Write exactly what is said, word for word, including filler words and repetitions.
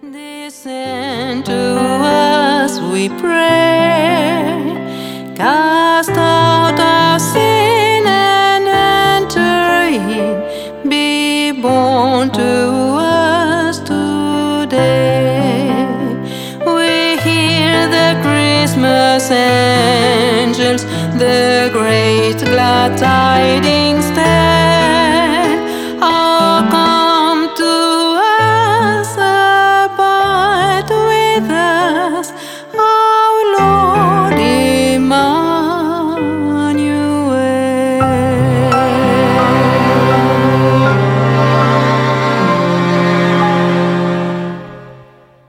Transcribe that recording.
Descend to us, we pray. Cast out our sin and enter in. Be born to us today. We hear the Christmas angels, the great glad tidings.